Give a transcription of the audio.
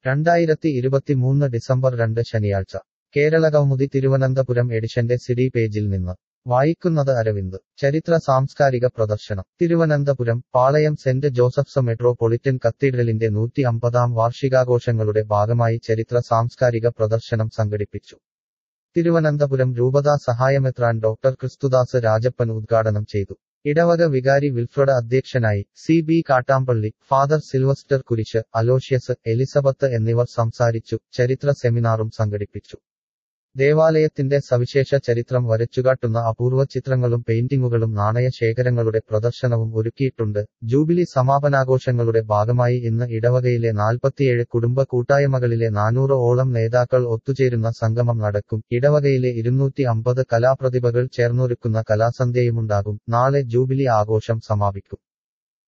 2023 December 2 ശനിയാഴ്ച കേരളകൗമുദി തിരുവനന്തപുരം എഡിഷന്റെ CD പേജിൽ നിന്ന് വായിക്കുന്നത് അരവിന്ദ്. ചരിത്ര സാംസ്കാരിക പ്രദർശനം Thiruvananthapuram Palayam saint Joseph's metropolitan കത്തീഡ്രലിന്റെ 150ാം വാർഷികാഘോഷങ്ങളുടെ ഭാഗമായി ചരിത്ര സാംസ്കാരിക പ്രദർശനം സംഘടിപ്പിച്ചു. തിരുവനന്തപുരം രൂപതാ സഹായമെത്രാൻ ഡോക്ടർ ക്രിസ്തുദാസ് രാജപ്പൻ ഉദ്ഘാടനം ചെയ്തു. ഇടവക വികാരി വിൽഫ്രഡ് അധ്യക്ഷനായി. CB Kattampally, father Sylvester Kurish, Aloysius, Elizabeth എന്നിവർ സംസാരിച്ചു. ചരിത്ര സെമിനാറും സംഘടിപ്പിച്ചു. ദേവാലയത്തിന്റെ സവിശേഷ ചരിത്രം വരച്ചുകാട്ടുന്ന അപൂർവ ചിത്രങ്ങളും പെയിന്റിങ്ങുകളും നാണയ ശേഖരങ്ങളുടെ പ്രദർശനവും ഒരുക്കിയിട്ടുണ്ട്. ജൂബിലി സമാപനാഘോഷങ്ങളുടെ ഭാഗമായി ഇന്ന് ഇടവകയിലെ 47 കുടുംബ കൂട്ടായ്മകളിലെ 400ഓളം നേതാക്കൾ ഒത്തുചേരുന്ന സംഗമം നടക്കും. ഇടവകയിലെ 250 കലാപ്രതിഭകൾ ചേർന്നൊരുക്കുന്ന കലാസന്ധ്യയുമുണ്ടാകും. നാളെ ജൂബിലി ആഘോഷം സമാപിക്കും.